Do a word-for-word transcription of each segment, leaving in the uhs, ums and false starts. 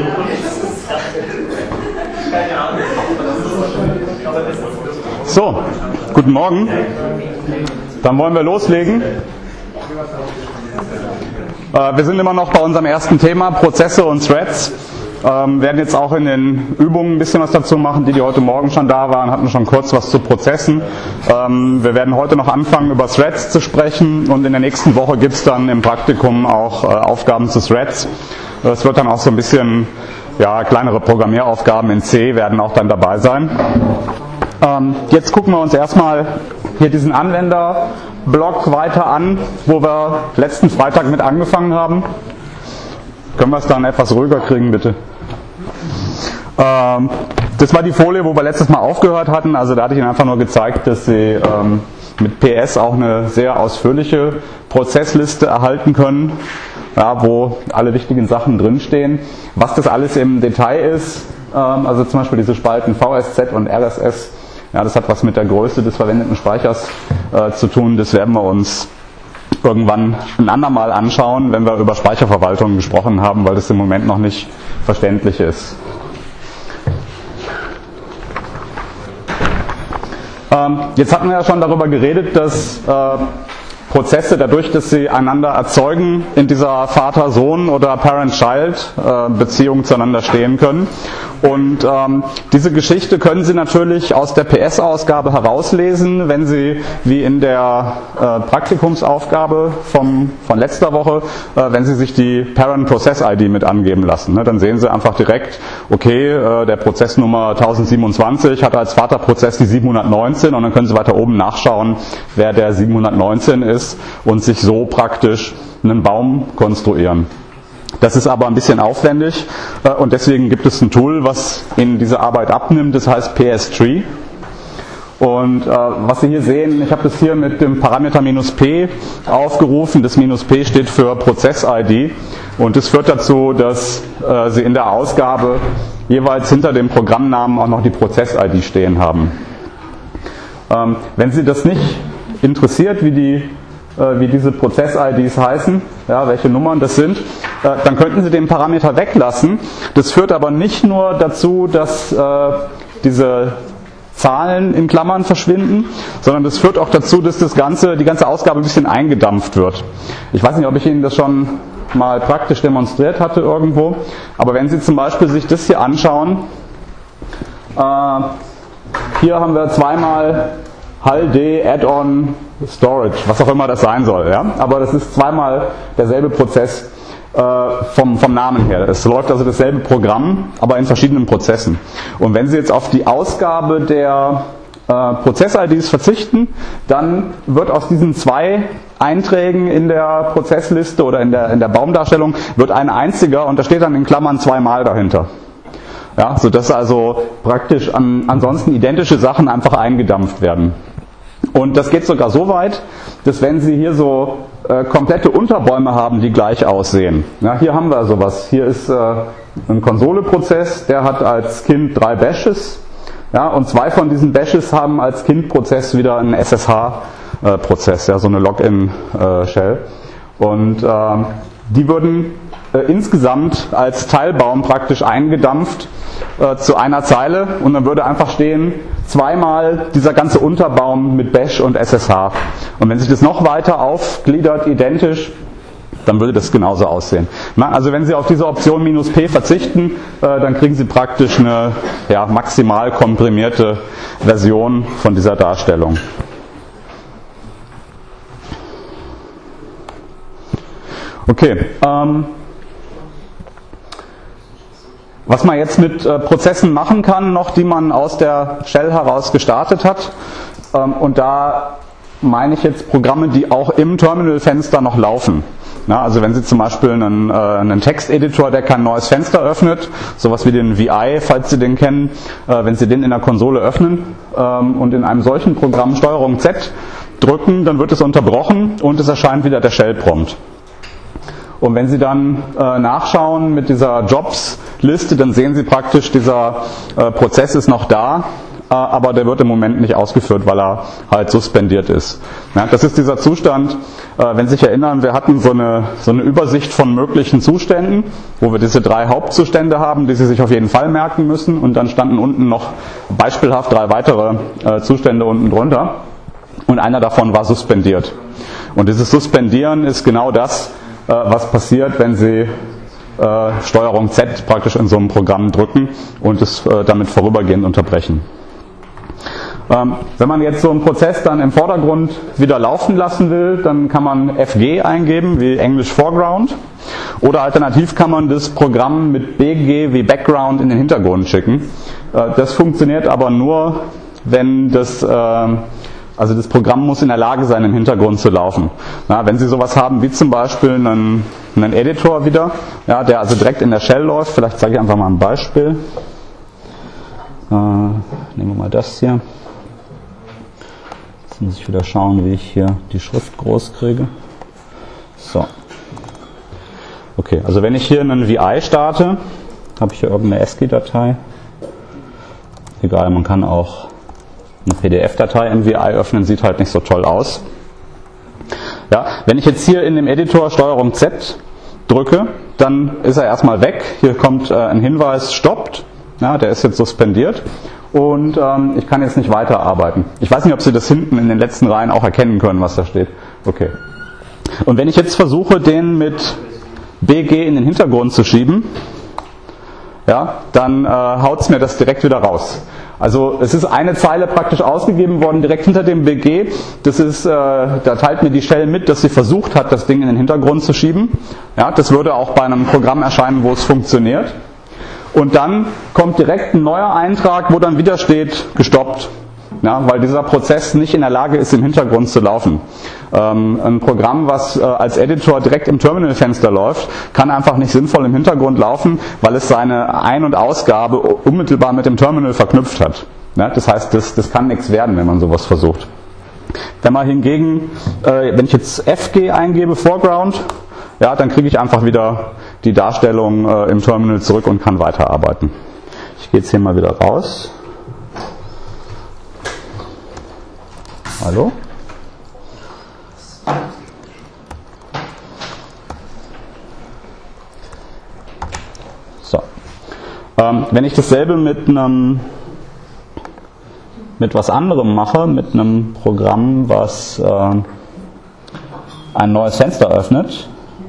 So, guten Morgen. Dann wollen wir loslegen. Äh, wir sind immer noch bei unserem ersten Thema, Prozesse und Threads. Ähm, werden jetzt auch in den Übungen ein bisschen was dazu machen. Die, die heute Morgen schon da waren, hatten schon kurz was zu Prozessen. Ähm, wir werden heute noch anfangen, über Threads zu sprechen, und in der nächsten Woche gibt es dann im Praktikum auch äh, Aufgaben zu Threads. Es wird dann auch so ein bisschen, ja, kleinere Programmieraufgaben in C werden auch dann dabei sein. Ähm, jetzt gucken wir uns erstmal hier diesen Anwenderblock weiter an, wo wir letzten Freitag mit angefangen haben. Können wir es dann etwas ruhiger kriegen, bitte? Ähm, das war die Folie, wo wir letztes Mal aufgehört hatten. Also da hatte ich Ihnen einfach nur gezeigt, dass Sie ähm, mit P S auch eine sehr ausführliche Prozessliste erhalten können, ja, wo alle wichtigen Sachen drinstehen. Was das alles im Detail ist, ähm, also zum Beispiel diese Spalten V S Z und R S S, ja, das hat was mit der Größe des verwendeten Speichers äh, zu tun. Das werden wir uns irgendwann ein andermal anschauen, wenn wir über Speicherverwaltung gesprochen haben, weil das im Moment noch nicht verständlich ist. Ähm, jetzt hatten wir ja schon darüber geredet, dass äh, Prozesse, dadurch, dass sie einander erzeugen, in dieser Vater-Sohn- oder Parent-Child-Beziehung zueinander stehen können. Und ähm, diese Geschichte können Sie natürlich aus der P S-Ausgabe herauslesen, wenn Sie, wie in der äh, Praktikumsaufgabe vom, von letzter Woche, äh, wenn Sie sich die Parent-Process-I D mit angeben lassen. Ne? Dann sehen Sie einfach direkt, okay, äh, der Prozessnummer tausendsiebenundzwanzig hat als Vaterprozess die siebenhundertneunzehn, und dann können Sie weiter oben nachschauen, wer der siebenhundertneunzehn ist, und sich so praktisch einen Baum konstruieren. Das ist aber ein bisschen aufwendig, und deswegen gibt es ein Tool, was Ihnen diese Arbeit abnimmt, das heißt P S Tree. Und äh, was Sie hier sehen, ich habe das hier mit dem Parameter -p aufgerufen. Das -p steht für Prozess-I D, und das führt dazu, dass äh, Sie in der Ausgabe jeweils hinter dem Programmnamen auch noch die Prozess-I D stehen haben. Ähm, wenn Sie das nicht interessiert, wie die wie diese Prozess-I Ds heißen, ja, welche Nummern das sind, dann könnten Sie den Parameter weglassen. Das führt aber nicht nur dazu, dass äh, diese Zahlen in Klammern verschwinden, sondern das führt auch dazu, dass das ganze, die ganze Ausgabe ein bisschen eingedampft wird. Ich weiß nicht, ob ich Ihnen das schon mal praktisch demonstriert hatte irgendwo, aber wenn Sie zum Beispiel sich das hier anschauen, äh, hier haben wir zweimal H A L D, Add-on, Storage, was auch immer das sein soll. Ja? Aber das ist zweimal derselbe Prozess äh, vom, vom Namen her. Es läuft also dasselbe Programm, aber in verschiedenen Prozessen. Und wenn Sie jetzt auf die Ausgabe der äh, Prozess-I Ds verzichten, dann wird aus diesen zwei Einträgen in der Prozessliste oder in der, in der Baumdarstellung wird ein einziger, und da steht dann in Klammern zweimal dahinter. Ja, sodass also praktisch an, ansonsten identische Sachen einfach eingedampft werden. Und das geht sogar so weit, dass wenn Sie hier so äh, komplette Unterbäume haben, die gleich aussehen. Ja, hier haben wir sowas. Hier ist äh, ein Konsoleprozess, der hat als Kind drei Bashes. Ja, und zwei von diesen Bashes haben als Kindprozess wieder einen S S H-Prozess, ja, so eine Login-Shell. Und äh, die würden äh, insgesamt als Teilbaum praktisch eingedampft äh, zu einer Zeile, und dann würde einfach stehen, zweimal dieser ganze Unterbaum mit Bash und S S H. Und wenn sich das noch weiter aufgliedert, identisch, dann würde das genauso aussehen. Also wenn Sie auf diese Option -p verzichten, äh, dann kriegen Sie praktisch eine, ja, maximal komprimierte Version von dieser Darstellung. Okay. Ähm, was man jetzt mit äh, Prozessen machen kann, noch die man aus der Shell heraus gestartet hat, ähm, und da meine ich jetzt Programme, die auch im Terminal-Fenster noch laufen. Na, also wenn Sie zum Beispiel einen, äh, einen Texteditor, der kein neues Fenster öffnet, sowas wie den V I, falls Sie den kennen, äh, wenn Sie den in der Konsole öffnen ähm, und in einem solchen Programm Steuerung Z drücken, dann wird es unterbrochen und es erscheint wieder der Shell-Prompt. Und wenn Sie dann äh, nachschauen mit dieser Jobs-Liste, dann sehen Sie praktisch, dieser äh, Prozess ist noch da. aber der wird im Moment nicht ausgeführt, weil er halt suspendiert ist. Ja, das ist dieser Zustand, wenn Sie sich erinnern, wir hatten so eine, so eine Übersicht von möglichen Zuständen, wo wir diese drei Hauptzustände haben, die Sie sich auf jeden Fall merken müssen, und dann standen unten noch beispielhaft drei weitere Zustände unten drunter, und einer davon war suspendiert. Und dieses Suspendieren ist genau das, was passiert, wenn Sie Steuerung Z praktisch in so einem Programm drücken und es damit vorübergehend unterbrechen. Ähm, wenn man jetzt so einen Prozess dann im Vordergrund wieder laufen lassen will, dann kann man F G eingeben, wie Englisch Foreground, oder alternativ kann man das Programm mit B G wie Background in den Hintergrund schicken. Äh, das funktioniert aber nur, wenn das, äh, also das Programm muss in der Lage sein, im Hintergrund zu laufen. Na, wenn Sie sowas haben wie zum Beispiel einen, einen Editor wieder, ja, der also direkt in der Shell läuft, vielleicht zeige ich einfach mal ein Beispiel. Äh, nehmen wir mal das hier. Jetzt muss ich wieder schauen, wie ich hier die Schrift groß kriege. So. Okay, also wenn ich hier einen V I starte, habe ich hier irgendeine ASCII-Datei. Egal, man kann auch eine P D F-Datei im V I öffnen, sieht halt nicht so toll aus. Ja, wenn ich jetzt hier in dem Editor Steuerung Z drücke, dann ist er erstmal weg. Hier kommt äh, ein Hinweis, stoppt. Ja, der ist jetzt suspendiert. Und ähm, ich kann jetzt nicht weiterarbeiten. Ich weiß nicht, ob Sie das hinten in den letzten Reihen auch erkennen können, was da steht. Okay. Und wenn ich jetzt versuche, den mit B G in den Hintergrund zu schieben, ja, dann äh, haut es mir das direkt wieder raus. Also es ist eine Zeile praktisch ausgegeben worden, direkt hinter dem B G. Das ist, äh, da teilt mir die Shell mit, dass sie versucht hat, das Ding in den Hintergrund zu schieben. Ja, das würde auch bei einem Programm erscheinen, wo es funktioniert. Und dann kommt direkt ein neuer Eintrag, wo dann wieder steht, gestoppt. Ja, weil dieser Prozess nicht in der Lage ist, im Hintergrund zu laufen. Ähm, ein Programm, was äh, als Editor direkt im Terminalfenster läuft, kann einfach nicht sinnvoll im Hintergrund laufen, weil es seine Ein- und Ausgabe unmittelbar mit dem Terminal verknüpft hat. Ja, das heißt, das, das kann nichts werden, wenn man sowas versucht. Wenn man hingegen, äh, wenn ich jetzt F G eingebe, Foreground, ja, dann kriege ich einfach wieder die Darstellung äh, im Terminal zurück und kann weiterarbeiten. Ich gehe jetzt hier mal wieder raus. Hallo? So. Ähm, wenn ich dasselbe mit einem mit was anderem mache, mit einem Programm, was äh, ein neues Fenster öffnet.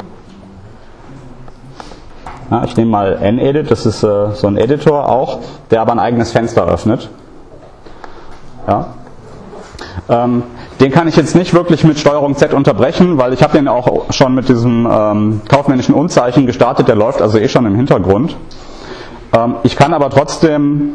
Ja, ich nehme mal Nedit, das ist äh, so ein Editor auch, der aber ein eigenes Fenster öffnet. Ja. Ähm, den kann ich jetzt nicht wirklich mit Steuerung Z unterbrechen, weil ich habe den auch schon mit diesem ähm, kaufmännischen Unzeichen gestartet, der läuft also eh schon im Hintergrund. Ähm, ich kann aber trotzdem,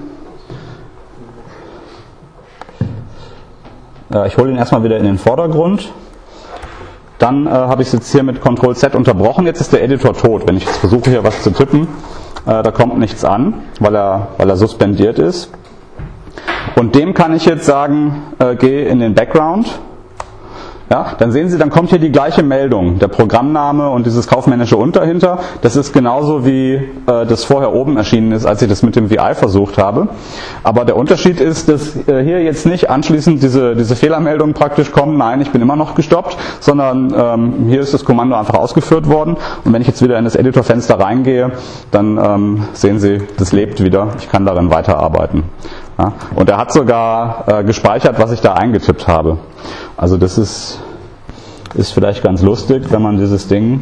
äh, ich hole ihn erstmal wieder in den Vordergrund, dann äh, habe ich es jetzt hier mit Control Z unterbrochen, jetzt ist der Editor tot. Wenn ich jetzt versuche hier was zu tippen, äh, da kommt nichts an, weil er, weil er suspendiert ist. Und dem kann ich jetzt sagen, äh, geh in den Background. Ja, dann sehen Sie, dann kommt hier die gleiche Meldung, der Programmname und dieses kaufmännische Und dahinter. Das ist genauso wie äh, das vorher oben erschienen ist, als ich das mit dem V I versucht habe. Aber der Unterschied ist, dass äh, hier jetzt nicht anschließend diese, diese Fehlermeldung praktisch kommt, nein, ich bin immer noch gestoppt, sondern ähm, hier ist das Kommando einfach ausgeführt worden. Und wenn ich jetzt wieder in das Editorfenster reingehe, dann ähm, sehen Sie, das lebt wieder, ich kann darin weiterarbeiten. Ja, und er hat sogar äh, gespeichert, was ich da eingetippt habe. Also das ist, ist vielleicht ganz lustig, wenn man dieses Ding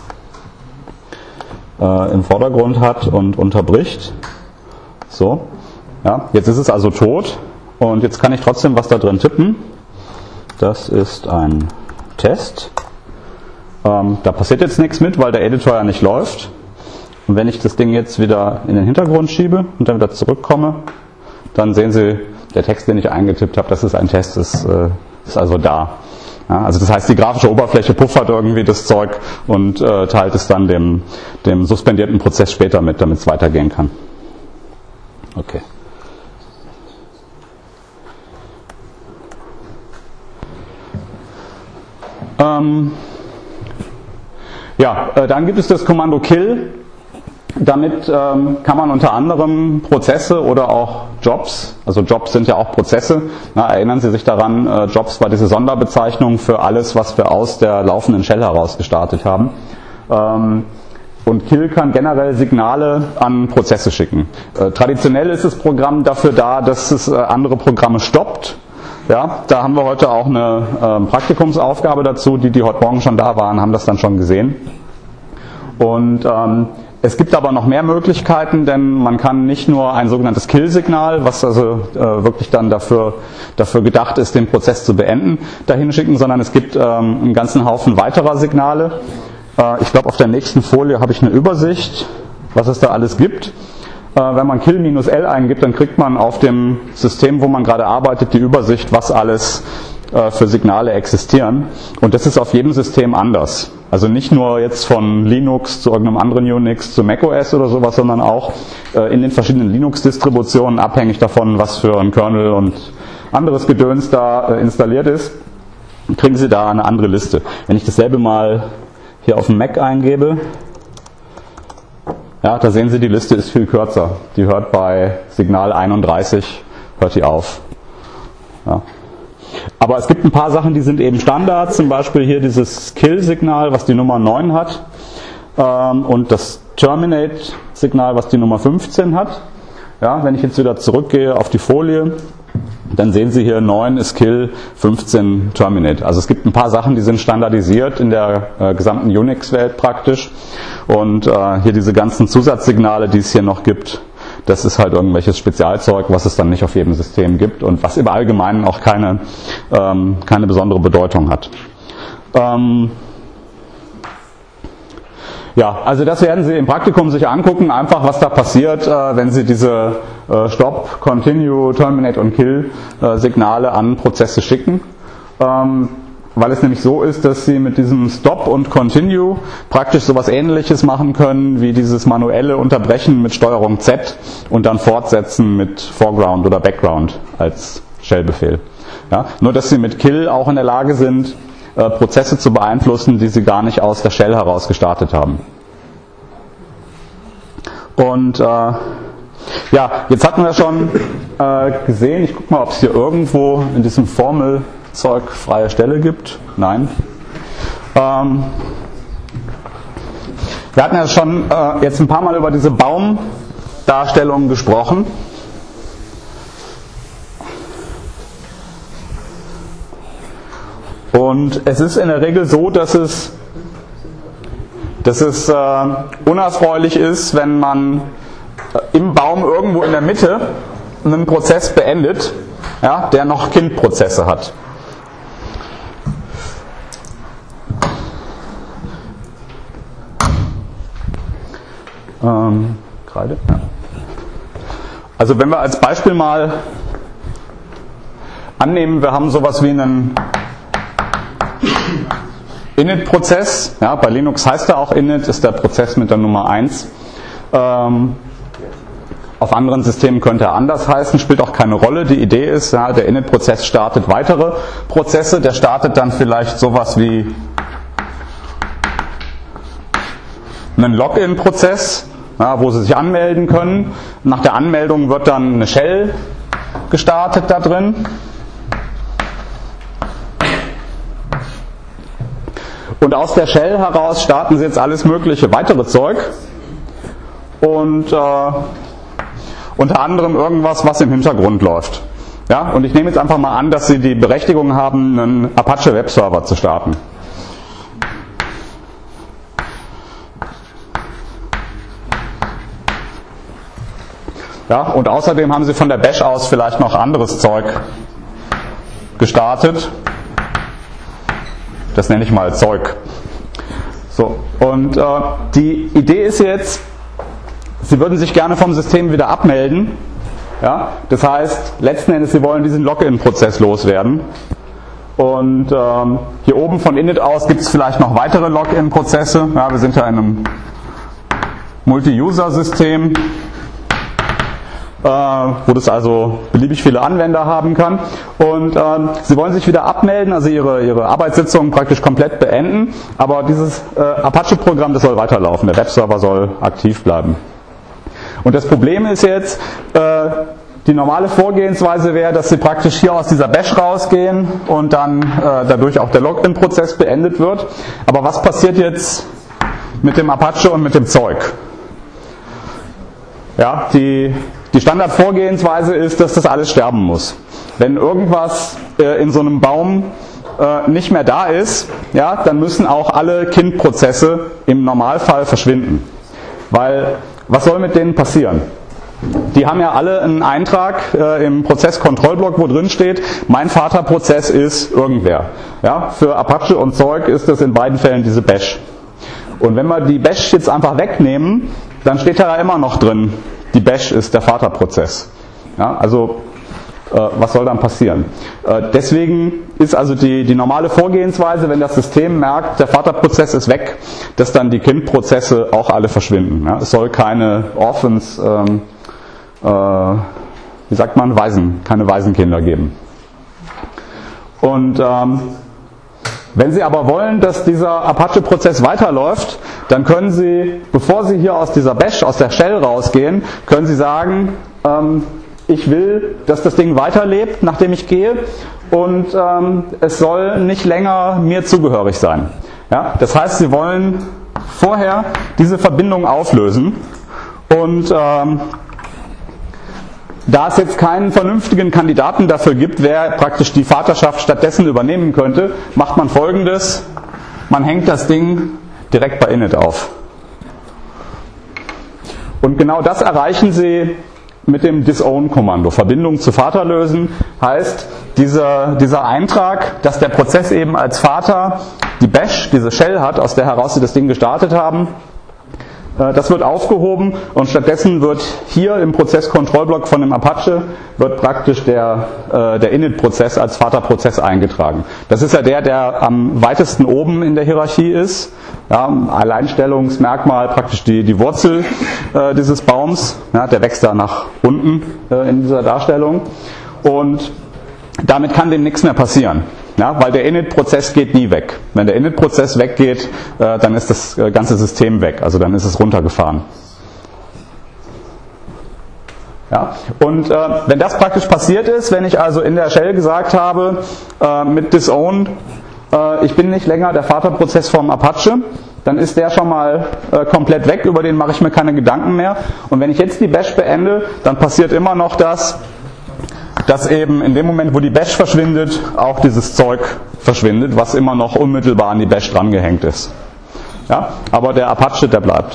äh, im Vordergrund hat und unterbricht. So, ja, jetzt ist es also tot und jetzt kann ich trotzdem was da drin tippen. Das ist ein Test. Ähm, da passiert jetzt nichts mit, weil der Editor ja nicht läuft. Und wenn ich das Ding jetzt wieder in den Hintergrund schiebe und dann wieder zurückkomme, dann sehen Sie, der Text, den ich eingetippt habe, das ist ein Test, ist, äh, ist also da. Ja, also das heißt, die grafische Oberfläche puffert irgendwie das Zeug und äh, teilt es dann dem, dem suspendierten Prozess später mit, damit es weitergehen kann. Okay. Ähm, ja, äh, dann gibt es das Kommando Kill. Damit ähm, kann man unter anderem Prozesse oder auch Jobs, also Jobs sind ja auch Prozesse, na, erinnern Sie sich daran, äh, Jobs war diese Sonderbezeichnung für alles, was wir aus der laufenden Shell heraus gestartet haben. Ähm, und Kill kann generell Signale an Prozesse schicken. Äh, traditionell ist das Programm dafür da, dass es äh, andere Programme stoppt. Ja, da haben wir heute auch eine äh, Praktikumsaufgabe dazu, die, die heute Morgen schon da waren, haben das dann schon gesehen. Und ähm, es gibt aber noch mehr Möglichkeiten, denn man kann nicht nur ein sogenanntes Kill-Signal, was also äh, wirklich dann dafür, dafür gedacht ist, den Prozess zu beenden, dahin schicken, sondern es gibt ähm, einen ganzen Haufen weiterer Signale. Äh, ich glaube, auf der nächsten Folie habe ich eine Übersicht, was es da alles gibt. Äh, wenn man Kill-L eingibt, dann kriegt man auf dem System, wo man gerade arbeitet, die Übersicht, was alles äh, für Signale existieren. Und das ist auf jedem System anders. Also nicht nur jetzt von Linux zu irgendeinem anderen Unix zu macOS oder sowas, sondern auch äh, in den verschiedenen Linux-Distributionen, abhängig davon, was für ein Kernel und anderes Gedöns da äh, installiert ist, kriegen Sie da eine andere Liste. Wenn ich dasselbe mal hier auf dem Mac eingebe, ja, da sehen Sie, die Liste ist viel kürzer. Die hört bei Signal einunddreißig, hört die auf. Ja. Aber es gibt ein paar Sachen, die sind eben Standard, zum Beispiel hier dieses Kill-Signal, was die Nummer neun hat, ähm, und das Terminate-Signal, was die Nummer fünfzehn hat. Ja, wenn ich jetzt wieder zurückgehe auf die Folie, dann sehen Sie hier neun ist Kill, fünfzehn Terminate. Also es gibt ein paar Sachen, die sind standardisiert in der äh, gesamten Unix-Welt praktisch. Und äh, hier diese ganzen Zusatzsignale, die es hier noch gibt, das ist halt irgendwelches Spezialzeug, was es dann nicht auf jedem System gibt und was im Allgemeinen auch keine, ähm, keine besondere Bedeutung hat. Ähm ja, also das werden Sie im Praktikum sich angucken, einfach was da passiert, äh, wenn Sie diese äh, Stop, Continue, Terminate und Kill äh, Signale an Prozesse schicken. Ähm Weil es nämlich so ist, dass Sie mit diesem Stop und Continue praktisch sowas Ähnliches machen können, wie dieses manuelle Unterbrechen mit Steuerung Z und dann fortsetzen mit Foreground oder Background als Shell-Befehl. Ja, nur dass Sie mit Kill auch in der Lage sind, äh, Prozesse zu beeinflussen, die Sie gar nicht aus der Shell heraus gestartet haben. Und äh, ja, jetzt hatten wir schon äh, gesehen, ich gucke mal, ob es hier irgendwo in diesem Formel Zeug freie Stelle gibt. Nein. Ähm, wir hatten ja schon äh, jetzt ein paar Mal über diese Baumdarstellung gesprochen. Und es ist in der Regel so, dass es, dass es äh, unerfreulich ist, wenn man äh, im Baum irgendwo in der Mitte einen Prozess beendet, ja, der noch Kindprozesse hat. Ähm, Kreide? Ja. Also wenn wir als Beispiel mal annehmen, wir haben sowas wie einen Init-Prozess, ja, bei Linux heißt er auch Init, ist der Prozess mit der Nummer eins. Ähm, auf anderen Systemen könnte er anders heißen, spielt auch keine Rolle. Die Idee ist, ja, der Init-Prozess startet weitere Prozesse, der startet dann vielleicht sowas wie einen Login-Prozess, ja, wo Sie sich anmelden können. Nach der Anmeldung wird dann eine Shell gestartet da drin. Und aus der Shell heraus starten Sie jetzt alles mögliche weitere Zeug. Und äh, unter anderem irgendwas, was im Hintergrund läuft. Ja, und ich nehme jetzt einfach mal an, dass Sie die Berechtigung haben, einen Apache Webserver zu starten. Ja, und außerdem haben Sie von der Bash aus vielleicht noch anderes Zeug gestartet. Das nenne ich mal Zeug. So, und äh, die Idee ist jetzt, Sie würden sich gerne vom System wieder abmelden. Ja, das heißt, letzten Endes, Sie wollen diesen Login-Prozess loswerden. Und ähm, hier oben von Init aus gibt es vielleicht noch weitere Login-Prozesse. Ja, wir sind ja in einem Multi-User-System. äh, wo das also beliebig viele Anwender haben kann. Und ähm, Sie wollen sich wieder abmelden, also Ihre, Ihre Arbeitssitzung praktisch komplett beenden, aber dieses äh, Apache-Programm, das soll weiterlaufen, der Webserver soll aktiv bleiben. Und das Problem ist jetzt, äh, die normale Vorgehensweise wäre, dass Sie praktisch hier aus dieser Bash rausgehen und dann äh, dadurch auch der Login-Prozess beendet wird. Aber was passiert jetzt mit dem Apache und mit dem Zeug? Ja, die, die Standardvorgehensweise ist, dass das alles sterben muss. Wenn irgendwas äh, in so einem Baum äh, nicht mehr da ist, ja, dann müssen auch alle Kindprozesse im Normalfall verschwinden. Weil, was soll mit denen passieren? Die haben ja alle einen Eintrag äh, im Prozess-Kontrollblock, wo drin steht, mein Vaterprozess ist irgendwer. Ja, für Apache und Zeug ist das in beiden Fällen diese Bash. Und wenn wir die Bash jetzt einfach wegnehmen, dann steht da ja immer noch drin, die Bash ist der Vaterprozess. Ja, also äh, was soll dann passieren? Äh, deswegen ist also die, die normale Vorgehensweise, wenn das System merkt, der Vaterprozess ist weg, dass dann die Kindprozesse auch alle verschwinden. Ja, es soll keine Orphans, ähm, äh, wie sagt man, Waisen, keine Waisenkinder geben. Und ähm, wenn Sie aber wollen, dass dieser Apache-Prozess weiterläuft, dann können Sie, bevor Sie hier aus dieser Bash, aus der Shell rausgehen, können Sie sagen, ähm, ich will, dass das Ding weiterlebt, nachdem ich gehe, und ähm, es soll nicht länger mir zugehörig sein. Ja? Das heißt, Sie wollen vorher diese Verbindung auflösen, und ähm, da es jetzt keinen vernünftigen Kandidaten dafür gibt, wer praktisch die Vaterschaft stattdessen übernehmen könnte, macht man Folgendes: Man hängt das Ding direkt bei init auf. Und genau das erreichen Sie mit dem disown-Kommando. Verbindung zu Vater lösen heißt, dieser, dieser Eintrag, dass der Prozess eben als Vater die Bash, diese Shell hat, aus der heraus Sie das Ding gestartet haben, das wird aufgehoben, und stattdessen wird hier im Prozess-Kontrollblock von dem Apache wird praktisch der, äh, der init-Prozess als Vaterprozess eingetragen. Das ist ja der, der am weitesten oben in der Hierarchie ist. Ja, Alleinstellungsmerkmal praktisch die, die Wurzel äh, dieses Baums. Ja, der wächst da nach unten äh, in dieser Darstellung. Und damit kann dem nichts mehr passieren. Ja, weil der init-Prozess geht nie weg. Wenn der init-Prozess weggeht, äh, dann ist das ganze System weg, also dann ist es runtergefahren. Ja, und äh, wenn das praktisch passiert ist, wenn ich also in der Shell gesagt habe, äh, mit disown, äh, ich bin nicht länger der Vaterprozess vom Apache, dann ist der schon mal äh, komplett weg, über den mache ich mir keine Gedanken mehr. Und wenn ich jetzt die Bash beende, dann passiert immer noch das, dass eben in dem Moment, wo die Bash verschwindet, auch dieses Zeug verschwindet, was immer noch unmittelbar an die Bash drangehängt ist. Ja, aber der Apache, der bleibt.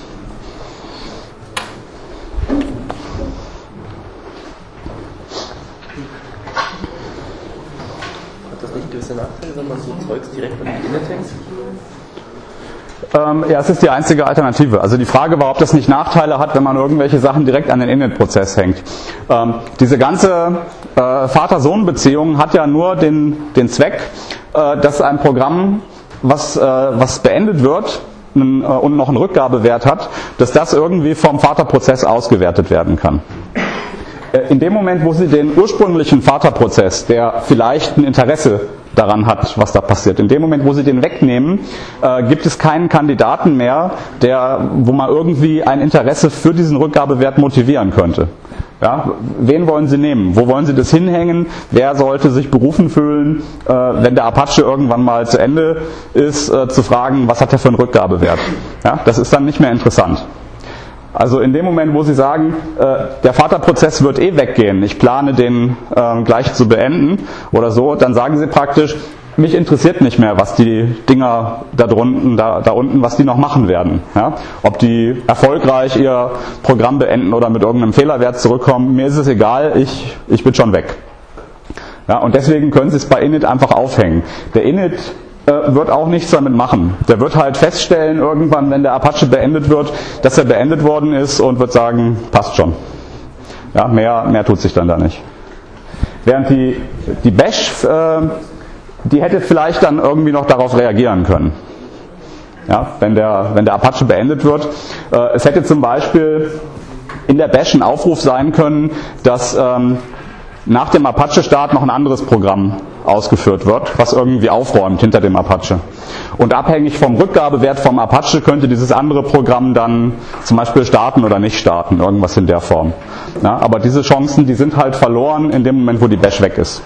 Hat das nicht gewisse Nachteile, wenn man so Zeugs direkt an die Init hängt? Ähm, ja, es ist die einzige Alternative. Also die Frage war, ob das nicht Nachteile hat, wenn man irgendwelche Sachen direkt an den Init-Prozess hängt. Ähm, diese ganze äh, Vater-Sohn-Beziehung hat ja nur den, den Zweck, äh, dass ein Programm, was, äh, was beendet wird n, äh, und noch einen Rückgabewert hat, dass das irgendwie vom Vaterprozess ausgewertet werden kann. Äh, in dem Moment, wo Sie den ursprünglichen Vaterprozess, der vielleicht ein Interesse daran hat, was da passiert. In dem Moment, wo Sie den wegnehmen, äh, gibt es keinen Kandidaten mehr, der, wo man irgendwie ein Interesse für diesen Rückgabewert motivieren könnte. Ja, wen wollen Sie nehmen? Wo wollen Sie das hinhängen? Wer sollte sich berufen fühlen, äh, wenn der Apache irgendwann mal zu Ende ist, äh, zu fragen, was hat er für einen Rückgabewert? Ja, das ist dann nicht mehr interessant. Also in dem Moment, wo Sie sagen, äh, der Vaterprozess wird eh weggehen, ich plane den äh, gleich zu beenden oder so, dann sagen Sie praktisch, mich interessiert nicht mehr, was die Dinger da drunten, da, da unten, was die noch machen werden. Ja? Ob die erfolgreich ihr Programm beenden oder mit irgendeinem Fehlerwert zurückkommen, mir ist es egal, ich, ich bin schon weg. Ja, und deswegen können Sie es bei init einfach aufhängen. Der init wird auch nichts damit machen. Der wird halt feststellen irgendwann, wenn der Apache beendet wird, dass er beendet worden ist, und wird sagen, passt schon. Ja, mehr, mehr tut sich dann da nicht. Während die, die Bash, äh, die hätte vielleicht dann irgendwie noch darauf reagieren können. Ja, wenn der, wenn der Apache beendet wird. Äh, es hätte zum Beispiel in der Bash ein Aufruf sein können, dass ähm, nach dem Apache-Start noch ein anderes Programm ausgeführt wird, was irgendwie aufräumt hinter dem Apache. Und abhängig vom Rückgabewert vom Apache könnte dieses andere Programm dann zum Beispiel starten oder nicht starten, irgendwas in der Form. Ja, aber diese Chancen, die sind halt verloren in dem Moment, wo die Bash weg ist.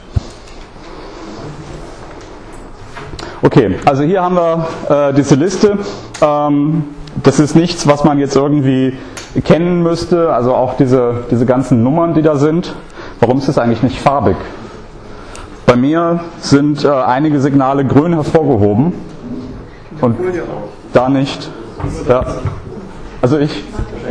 Okay, also hier haben wir äh, diese Liste. Ähm, das ist nichts, was man jetzt irgendwie kennen müsste, also auch diese, diese ganzen Nummern, die da sind. Warum ist es eigentlich nicht farbig? Bei mir sind äh, einige Signale grün hervorgehoben und da nicht. Ja. Also ich.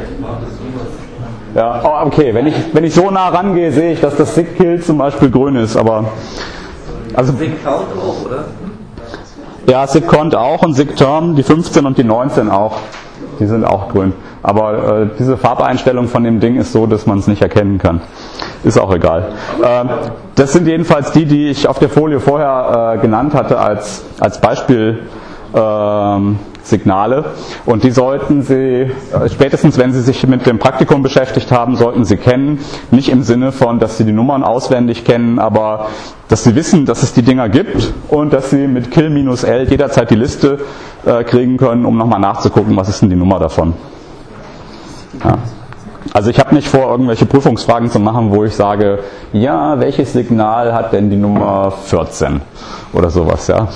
Ja, oh, okay, wenn ich, wenn ich so nah rangehe, sehe ich, dass das SIG-Kill zum Beispiel grün ist, aber. Also, SIG-Count auch, oder? Ja, SIG-Count auch und SIG-Term, die fünfzehn und die neunzehn auch. Die sind auch grün. Aber äh, diese Farbeinstellung von dem Ding ist so, dass man es nicht erkennen kann. Ist auch egal. Äh, das sind jedenfalls die, die ich auf der Folie vorher äh, genannt hatte als, als Beispiel. Ähm, Signale, und die sollten Sie, spätestens wenn Sie sich mit dem Praktikum beschäftigt haben, sollten Sie kennen, nicht im Sinne von, dass Sie die Nummern auswendig kennen, aber dass Sie wissen, dass es die Dinger gibt und dass Sie mit Kill-L jederzeit die Liste äh, kriegen können, um nochmal nachzugucken, was ist denn die Nummer davon. Ja. Also ich habe nicht vor, irgendwelche Prüfungsfragen zu machen, wo ich sage, ja, welches Signal hat denn die Nummer vierzehn oder sowas, ja.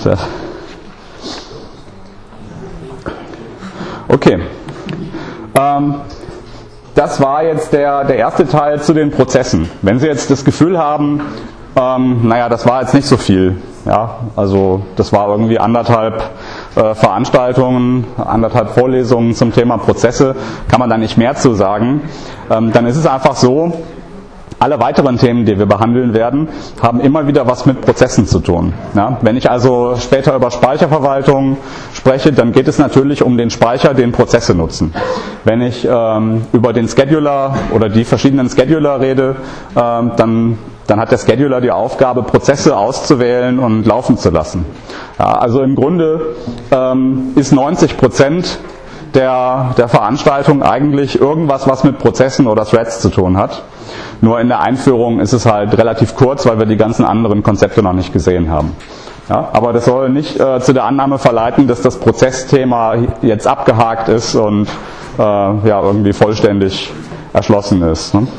Okay, ähm, das war jetzt der, der erste Teil zu den Prozessen. Wenn Sie jetzt das Gefühl haben, ähm, naja, das war jetzt nicht so viel, ja, also das war irgendwie anderthalb äh, Veranstaltungen, anderthalb Vorlesungen zum Thema Prozesse, kann man da nicht mehr zu sagen, ähm, dann ist es einfach so, alle weiteren Themen, die wir behandeln werden, haben immer wieder was mit Prozessen zu tun. Ja, wenn ich also später über Speicherverwaltung spreche, dann geht es natürlich um den Speicher, den Prozesse nutzen. Wenn ich ähm, über den Scheduler oder die verschiedenen Scheduler rede, ähm, dann, dann hat der Scheduler die Aufgabe, Prozesse auszuwählen und laufen zu lassen. Ja, also im Grunde ähm, ist neunzig Prozent der, der Veranstaltung eigentlich irgendwas, was mit Prozessen oder Threads zu tun hat. Nur in der Einführung ist es halt relativ kurz, weil wir die ganzen anderen Konzepte noch nicht gesehen haben. Ja, aber das soll nicht äh, zu der Annahme verleiten, dass das Prozessthema jetzt abgehakt ist und äh, ja, irgendwie vollständig erschlossen ist. Ne?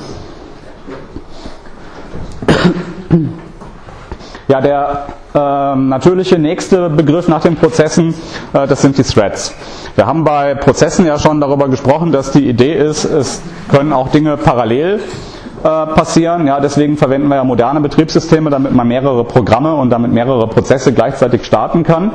Ja, der äh, natürliche nächste Begriff nach den Prozessen, äh, das sind die Threads. Wir haben bei Prozessen ja schon darüber gesprochen, dass die Idee ist, es können auch Dinge parallel passieren. Ja, deswegen verwenden wir ja moderne Betriebssysteme, damit man mehrere Programme und damit mehrere Prozesse gleichzeitig starten kann.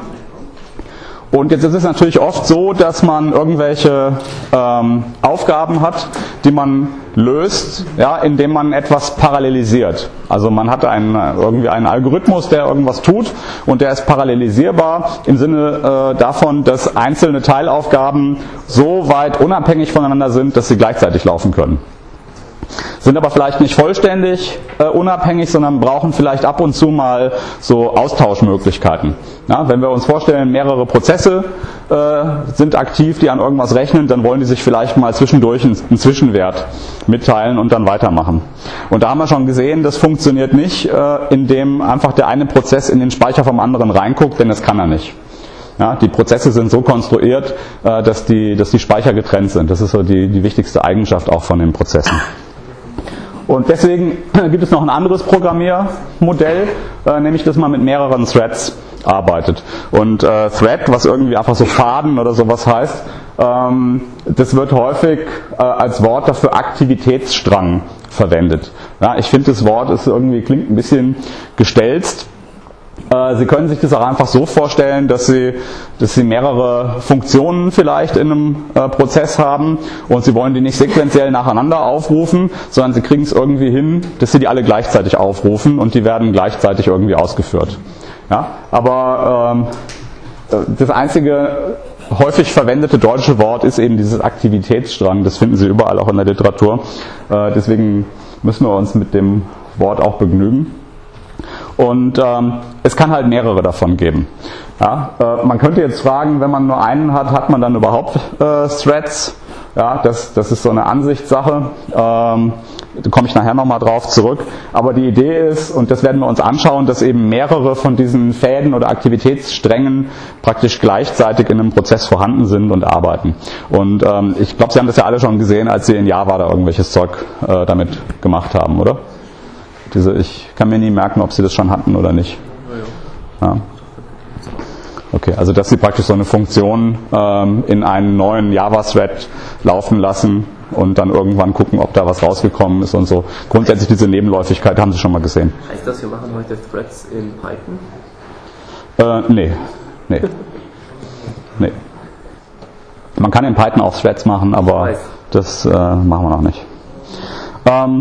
Und jetzt ist es natürlich oft so, dass man irgendwelche ähm, Aufgaben hat, die man löst, ja, indem man etwas parallelisiert. Also man hat einen, irgendwie einen Algorithmus, der irgendwas tut und der ist parallelisierbar im Sinne äh, davon, dass einzelne Teilaufgaben so weit unabhängig voneinander sind, dass sie gleichzeitig laufen können. Sind aber vielleicht nicht vollständig äh, unabhängig, sondern brauchen vielleicht ab und zu mal so Austauschmöglichkeiten. Ja, wenn wir uns vorstellen, mehrere Prozesse äh, sind aktiv, die an irgendwas rechnen, dann wollen die sich vielleicht mal zwischendurch einen, einen Zwischenwert mitteilen und dann weitermachen. Und da haben wir schon gesehen, das funktioniert nicht, äh, indem einfach der eine Prozess in den Speicher vom anderen reinguckt, denn das kann er nicht. Ja, die Prozesse sind so konstruiert, äh, dass die, dass die Speicher getrennt sind. Das ist so die, die wichtigste Eigenschaft auch von den Prozessen. Und deswegen gibt es noch ein anderes Programmiermodell, äh, nämlich dass man mit mehreren Threads arbeitet. Und äh, Thread, was irgendwie einfach so Faden oder sowas heißt, ähm, das wird häufig äh, als Wort dafür Aktivitätsstrang verwendet. Ja, ich finde, das Wort ist irgendwie, klingt ein bisschen gestelzt. Sie können sich das auch einfach so vorstellen, dass Sie, dass Sie mehrere Funktionen vielleicht in einem äh, Prozess haben und Sie wollen die nicht sequenziell nacheinander aufrufen, sondern Sie kriegen es irgendwie hin, dass Sie die alle gleichzeitig aufrufen und die werden gleichzeitig irgendwie ausgeführt. Ja? Aber ähm, das einzige häufig verwendete deutsche Wort ist eben dieses Aktivitätsstrang. Das finden Sie überall auch in der Literatur. Äh, deswegen müssen wir uns mit dem Wort auch begnügen. Und ähm, es kann halt mehrere davon geben. Ja, äh, man könnte jetzt fragen, wenn man nur einen hat, hat man dann überhaupt äh, Threads? Ja, das, das ist so eine Ansichtssache. Ähm, da komme ich nachher nochmal drauf zurück. Aber die Idee ist, und das werden wir uns anschauen, dass eben mehrere von diesen Fäden oder Aktivitätssträngen praktisch gleichzeitig in einem Prozess vorhanden sind und arbeiten. Und ähm, ich glaube, Sie haben das ja alle schon gesehen, als Sie in Java da irgendwelches Zeug äh, damit gemacht haben, oder? Diese, ich kann mir nie merken, ob Sie das schon hatten oder nicht. Ja. Okay, also dass Sie praktisch so eine Funktion ähm, in einen neuen Java-Thread laufen lassen und dann irgendwann gucken, ob da was rausgekommen ist und so. Grundsätzlich diese Nebenläufigkeit haben Sie schon mal gesehen. Heißt das, wir machen heute Threads in Python? Äh, nee. Nee. Nee. Man kann in Python auch Threads machen, aber das äh, machen wir noch nicht. Ähm,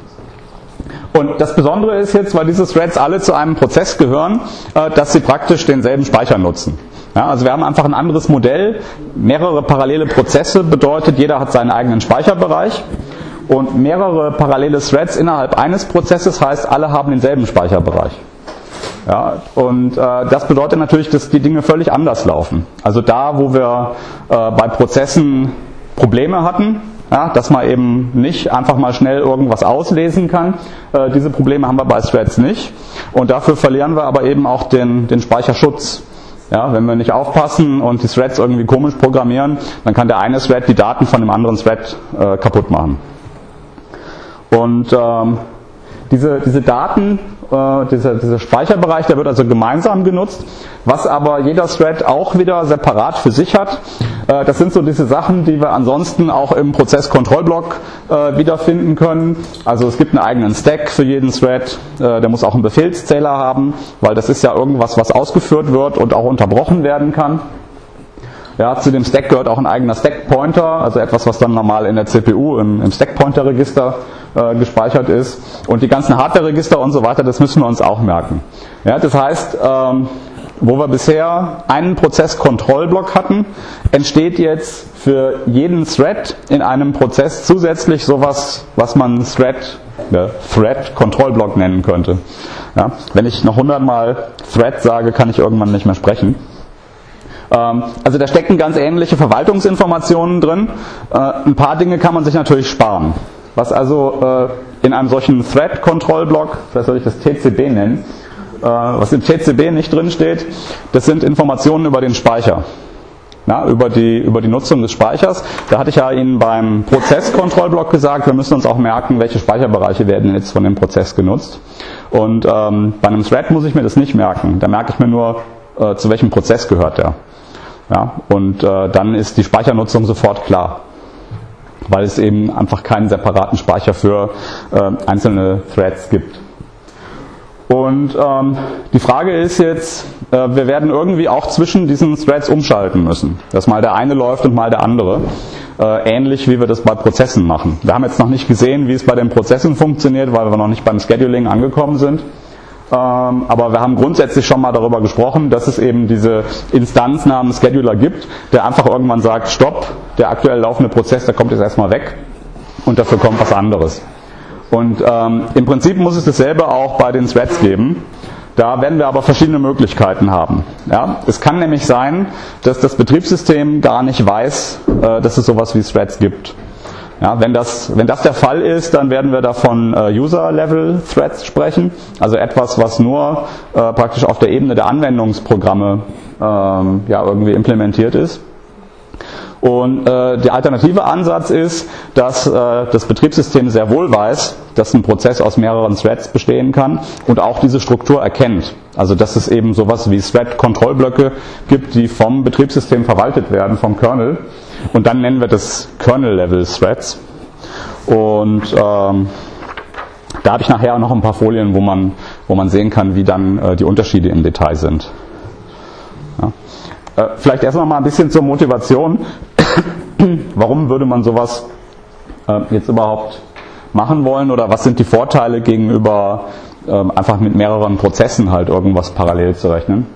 Und das Besondere ist jetzt, weil diese Threads alle zu einem Prozess gehören, dass sie praktisch denselben Speicher nutzen. Ja, also wir haben einfach ein anderes Modell. Mehrere parallele Prozesse bedeutet, jeder hat seinen eigenen Speicherbereich. Und mehrere parallele Threads innerhalb eines Prozesses heißt, alle haben denselben Speicherbereich. Ja, und äh, das bedeutet natürlich, dass die Dinge völlig anders laufen. Also da, wo wir äh, bei Prozessen Probleme hatten, ja, dass man eben nicht einfach mal schnell irgendwas auslesen kann. Äh, diese Probleme haben wir bei Threads nicht. Und dafür verlieren wir aber eben auch den, den Speicherschutz. Ja, wenn wir nicht aufpassen und die Threads irgendwie komisch programmieren, dann kann der eine Thread die Daten von dem anderen Thread äh, kaputt machen. Und ähm, diese, diese Daten, äh, dieser, dieser Speicherbereich, der wird also gemeinsam genutzt. Was aber jeder Thread auch wieder separat für sich hat, äh, das sind so diese Sachen, die wir ansonsten auch im Prozess-Kontrollblock äh, wiederfinden können. Also es gibt einen eigenen Stack für jeden Thread, äh, der muss auch einen Befehlszähler haben, weil das ist ja irgendwas, was ausgeführt wird und auch unterbrochen werden kann. Ja, zu dem Stack gehört auch ein eigener Stack-Pointer, also etwas, was dann normal in der C P U im, im Stack-Pointer-Register äh, gespeichert ist. Und die ganzen Hardware-Register und so weiter, das müssen wir uns auch merken. Ja, das heißt, ähm, wo wir bisher einen Prozess-Kontrollblock hatten, entsteht jetzt für jeden Thread in einem Prozess zusätzlich sowas, was man Thread, äh, Thread-Kontrollblock nennen könnte. Ja, wenn ich noch hundertmal Thread sage, kann ich irgendwann nicht mehr sprechen. Also da stecken ganz ähnliche Verwaltungsinformationen drin. Ein paar Dinge kann man sich natürlich sparen. Was also in einem solchen Thread-Control-Block, vielleicht soll ich das T C B nennen, was im T C B nicht drin steht, das sind Informationen über den Speicher. Ja, über die, über die Nutzung des Speichers. Da hatte ich ja Ihnen beim Prozess-Control-Block gesagt, wir müssen uns auch merken, welche Speicherbereiche werden jetzt von dem Prozess genutzt. Und ähm, bei einem Thread muss ich mir das nicht merken. Da merke ich mir nur, äh, zu welchem Prozess gehört der. Ja, und äh, dann ist die Speichernutzung sofort klar, weil es eben einfach keinen separaten Speicher für äh, einzelne Threads gibt. Und ähm, die Frage ist jetzt, äh, wir werden irgendwie auch zwischen diesen Threads umschalten müssen, dass mal der eine läuft und mal der andere, äh, ähnlich wie wir das bei Prozessen machen. Wir haben jetzt noch nicht gesehen, wie es bei den Prozessen funktioniert, weil wir noch nicht beim Scheduling angekommen sind. Aber wir haben grundsätzlich schon mal darüber gesprochen, dass es eben diese Instanz namens Scheduler gibt, der einfach irgendwann sagt, stopp, der aktuell laufende Prozess, der kommt jetzt erstmal weg und dafür kommt was anderes. Und ähm, im Prinzip muss es dasselbe auch bei den Threads geben. Da werden wir aber verschiedene Möglichkeiten haben. Ja, es kann nämlich sein, dass das Betriebssystem gar nicht weiß, äh, dass es sowas wie Threads gibt. Ja, wenn das, wenn das der Fall ist, dann werden wir davon äh, User-Level-Threads sprechen, also etwas, was nur äh, praktisch auf der Ebene der Anwendungsprogramme ähm, ja, irgendwie implementiert ist. Und äh, der alternative Ansatz ist, dass äh, das Betriebssystem sehr wohl weiß, dass ein Prozess aus mehreren Threads bestehen kann und auch diese Struktur erkennt. Also dass es eben sowas wie Thread-Kontrollblöcke gibt, die vom Betriebssystem verwaltet werden, vom Kernel. Und dann nennen wir das Kernel-Level-Threads. Und ähm, da habe ich nachher noch ein paar Folien, wo man, wo man sehen kann, wie dann äh, die Unterschiede im Detail sind. Ja. Äh, vielleicht erst noch mal ein bisschen zur Motivation. Warum würde man sowas äh, jetzt überhaupt machen wollen oder was sind die Vorteile gegenüber äh, einfach mit mehreren Prozessen halt irgendwas parallel zu rechnen?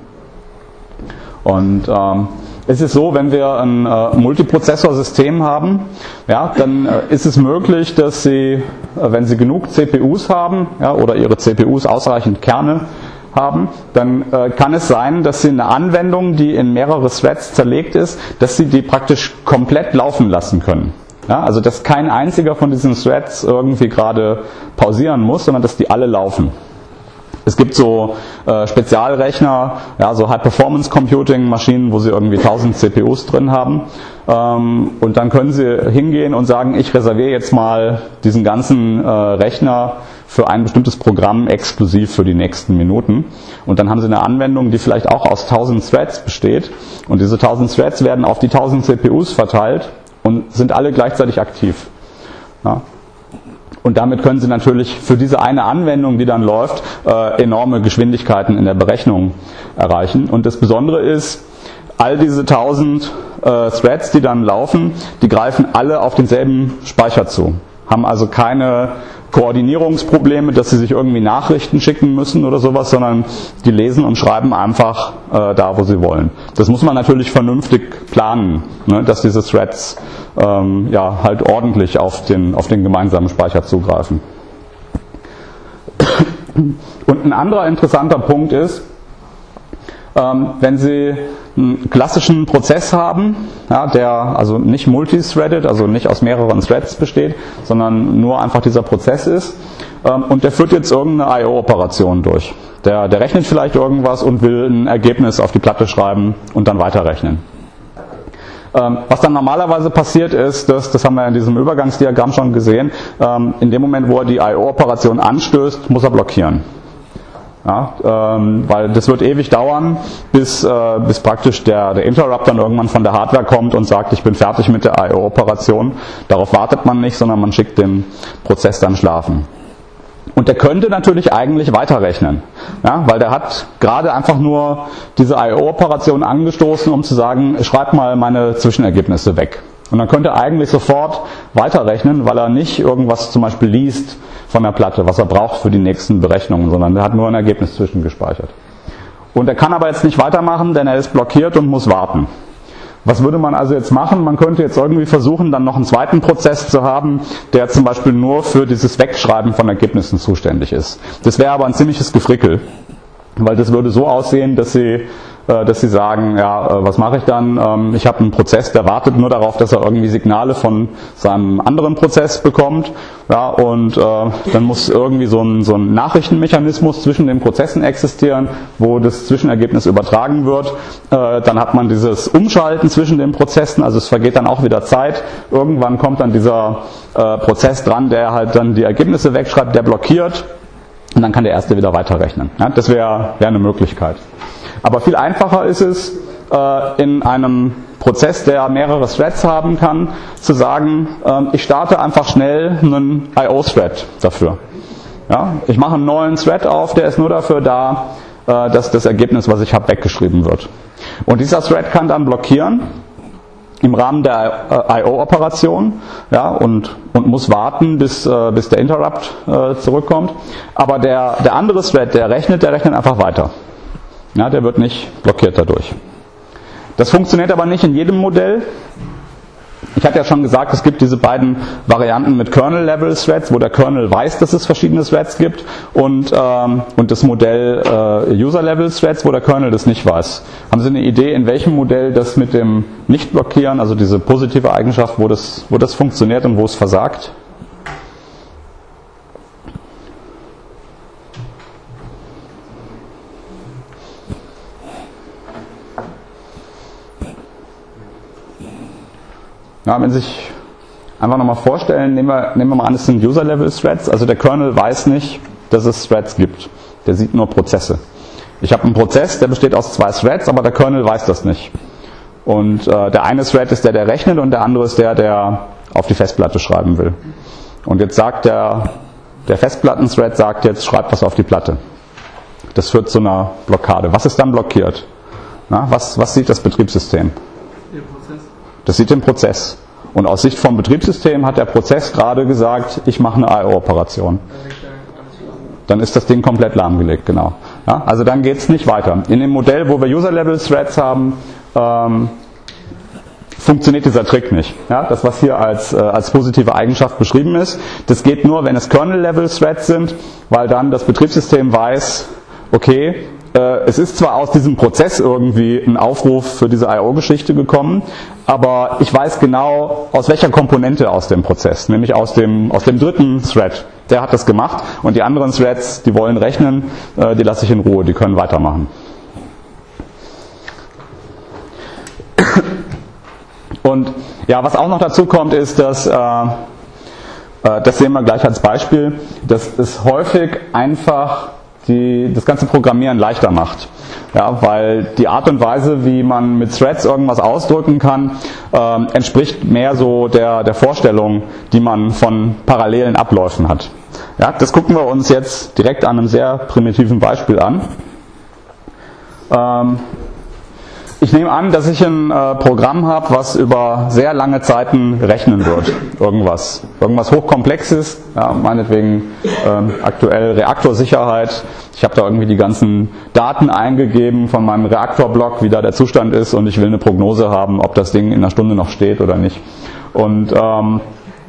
Und ähm, es ist so, wenn wir ein äh, Multiprozessor-System haben, ja, dann äh, ist es möglich, dass Sie, äh, wenn Sie genug C P Us haben, ja, oder Ihre C P Us ausreichend Kerne haben, dann äh, kann es sein, dass Sie eine Anwendung, die in mehrere Threads zerlegt ist, dass Sie die praktisch komplett laufen lassen können. Ja, also dass kein einziger von diesen Threads irgendwie gerade pausieren muss, sondern dass die alle laufen. Es gibt so äh, Spezialrechner, ja, so High-Performance-Computing-Maschinen, wo Sie irgendwie tausend C P Us drin haben. Ähm, und dann können Sie hingehen und sagen, ich reserviere jetzt mal diesen ganzen äh, Rechner für ein bestimmtes Programm exklusiv für die nächsten Minuten. Und dann haben Sie eine Anwendung, die vielleicht auch aus tausend Threads besteht. Und diese tausend Threads werden auf die tausend C P Us verteilt und sind alle gleichzeitig aktiv. Ja. Und damit können Sie natürlich für diese eine Anwendung, die dann läuft, äh, enorme Geschwindigkeiten in der Berechnung erreichen. Und das Besondere ist, all diese tausend äh, Threads, die dann laufen, die greifen alle auf denselben Speicher zu. Haben also keine Koordinierungsprobleme, dass sie sich irgendwie Nachrichten schicken müssen oder sowas, sondern die lesen und schreiben einfach äh, da, wo sie wollen. Das muss man natürlich vernünftig planen, ne, dass diese Threads ähm, ja halt ordentlich auf den, auf den gemeinsamen Speicher zugreifen. Und ein anderer interessanter Punkt ist, ähm, wenn Sie einen klassischen Prozess haben, ja, der also nicht multithreaded, also nicht aus mehreren Threads besteht, sondern nur einfach dieser Prozess ist, ähm, und der führt jetzt irgendeine I O-Operation durch. Der, der rechnet vielleicht irgendwas und will ein Ergebnis auf die Platte schreiben und dann weiterrechnen. Ähm, was dann normalerweise passiert ist, das, das haben wir in diesem Übergangsdiagramm schon gesehen, ähm, in dem Moment, wo er die I O-Operation anstößt, muss er blockieren. Ja, ähm, weil das wird ewig dauern, bis, äh, bis praktisch der, der Interrupt dann irgendwann von der Hardware kommt und sagt, ich bin fertig mit der I O-Operation. Darauf wartet man nicht, sondern man schickt den Prozess dann schlafen. Und der könnte natürlich eigentlich weiterrechnen, ja, weil der hat gerade einfach nur diese I O-Operation angestoßen, um zu sagen, schreib mal meine Zwischenergebnisse weg. Und dann könnte er eigentlich sofort weiterrechnen, weil er nicht irgendwas zum Beispiel liest von der Platte, was er braucht für die nächsten Berechnungen, sondern er hat nur ein Ergebnis zwischengespeichert. Und er kann aber jetzt nicht weitermachen, denn er ist blockiert und muss warten. Was würde man also jetzt machen? Man könnte jetzt irgendwie versuchen, dann noch einen zweiten Prozess zu haben, der zum Beispiel nur für dieses Wegschreiben von Ergebnissen zuständig ist. Das wäre aber ein ziemliches Gefrickel, weil das würde so aussehen, dass Sie dass Sie sagen, ja, was mache ich dann? Ich habe einen Prozess, der wartet nur darauf, dass er irgendwie Signale von seinem anderen Prozess bekommt. Ja, und äh, dann muss irgendwie so ein, so ein Nachrichtenmechanismus zwischen den Prozessen existieren, wo das Zwischenergebnis übertragen wird. Äh, dann hat man dieses Umschalten zwischen den Prozessen, also es vergeht dann auch wieder Zeit. Irgendwann kommt dann dieser äh, Prozess dran, der halt dann die Ergebnisse wegschreibt, der blockiert. Und dann kann der erste wieder weiterrechnen. Ja, das wäre wär eine Möglichkeit. Aber viel einfacher ist es, äh, in einem Prozess, der mehrere Threads haben kann, zu sagen, äh, ich starte einfach schnell einen I O-Thread dafür. Ja, ich mache einen neuen Thread auf, der ist nur dafür da, äh, dass das Ergebnis, was ich habe, weggeschrieben wird. Und dieser Thread kann dann blockieren im Rahmen der I O-Operation, ja, und, und muss warten, bis, äh, bis der Interrupt äh, zurückkommt. Aber der, der andere Thread, der rechnet, der rechnet einfach weiter. Ja, der wird nicht blockiert dadurch. Das funktioniert aber nicht in jedem Modell. Ich hatte ja schon gesagt, es gibt diese beiden Varianten mit Kernel-Level-Threads, wo der Kernel weiß, dass es verschiedene Threads gibt, und, ähm, und das Modell äh, User-Level-Threads, wo der Kernel das nicht weiß. Haben Sie eine Idee, in welchem Modell das mit dem Nicht-Blockieren, also diese positive Eigenschaft, wo das, wo das funktioniert und wo es versagt? Ja, wenn Sie sich einfach nochmal vorstellen, nehmen wir, nehmen wir mal an, es sind User-Level-Threads, also der Kernel weiß nicht, dass es Threads gibt. Der sieht nur Prozesse. Ich habe einen Prozess, der besteht aus zwei Threads, aber der Kernel weiß das nicht. Und äh, der eine Thread ist der, der rechnet, und der andere ist der, der auf die Festplatte schreiben will. Und jetzt sagt der, der Festplatten-Thread, sagt jetzt, schreib was auf die Platte. Das führt zu einer Blockade. Was ist dann blockiert? Na, was, was sieht das Betriebssystem? Das sieht den Prozess. Und aus Sicht vom Betriebssystem hat der Prozess gerade gesagt, ich mache eine I O-Operation. Dann ist das Ding komplett lahmgelegt, genau. Ja, also dann geht es nicht weiter. In dem Modell, wo wir User-Level-Threads haben, ähm, funktioniert dieser Trick nicht. Ja, das, was hier als, äh, als positive Eigenschaft beschrieben ist, das geht nur, wenn es Kernel-Level-Threads sind, weil dann das Betriebssystem weiß, okay, äh, es ist zwar aus diesem Prozess irgendwie ein Aufruf für diese I O-Geschichte gekommen, aber ich weiß genau, aus welcher Komponente aus dem Prozess, nämlich aus dem, aus dem dritten Thread. Der hat das gemacht und die anderen Threads, die wollen rechnen, äh, die lasse ich in Ruhe, die können weitermachen. Und ja, was auch noch dazu kommt, ist, dass, äh, äh, das sehen wir gleich als Beispiel, dass es häufig einfach die, das ganze Programmieren leichter macht. Ja, weil die Art und Weise, wie man mit Threads irgendwas ausdrücken kann, äh, entspricht mehr so der, der Vorstellung, die man von parallelen Abläufen hat. Ja, das gucken wir uns jetzt direkt an einem sehr primitiven Beispiel an. Ähm, Ich nehme an, dass ich ein äh, Programm habe, was über sehr lange Zeiten rechnen wird. Irgendwas. Irgendwas Hochkomplexes, ja, meinetwegen ähm, aktuell Reaktorsicherheit. Ich habe da irgendwie die ganzen Daten eingegeben von meinem Reaktorblock, wie da der Zustand ist, und ich will eine Prognose haben, ob das Ding in einer Stunde noch steht oder nicht. Und ähm,